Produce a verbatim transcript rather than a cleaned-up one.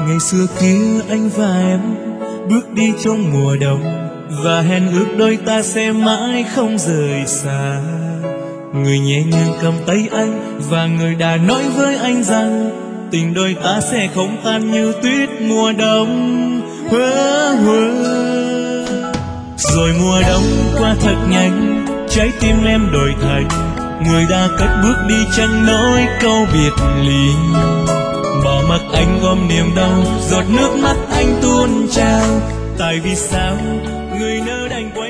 Ngày xưa kia anh và em bước đi trong mùa đông, và hẹn ước đôi ta sẽ mãi không rời xa. Người nhẹ nhàng cầm tay anh, và người đã nói với anh rằng tình đôi ta sẽ không tan như tuyết mùa đông. Hứa hứa. Rồi mùa đông qua thật nhanh, trái tim em đổi thành người đã cất bước đi chẳng nói câu biệt ly. Bỏ mặc anh ôm niềm đau, giọt nước mắt anh tuôn trào. Tại vì sao người nỡ đành quay